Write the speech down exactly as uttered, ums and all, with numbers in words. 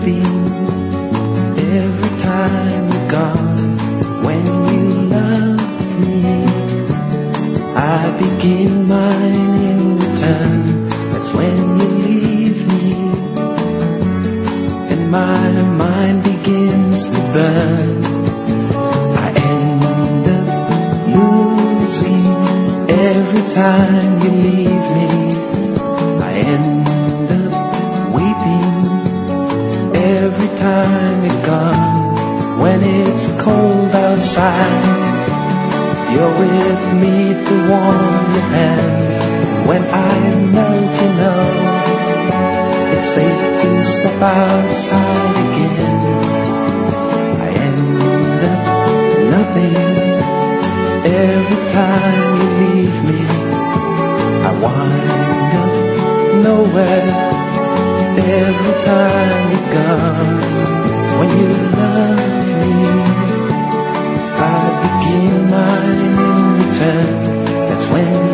weeping every time you're gone. When you love me, I begin mine in return. That's when you leave me, and my mind begins to burn. I end up losing every time you leave me. I end up weeping every time you're gone. When it's cold outside, you're with me to warm your hands. When I melt, you know it's safe to step outside again. I end up nothing every time you leave me. I wind up nowhere every time you're gone. When you love me, I begin mine in return. That's when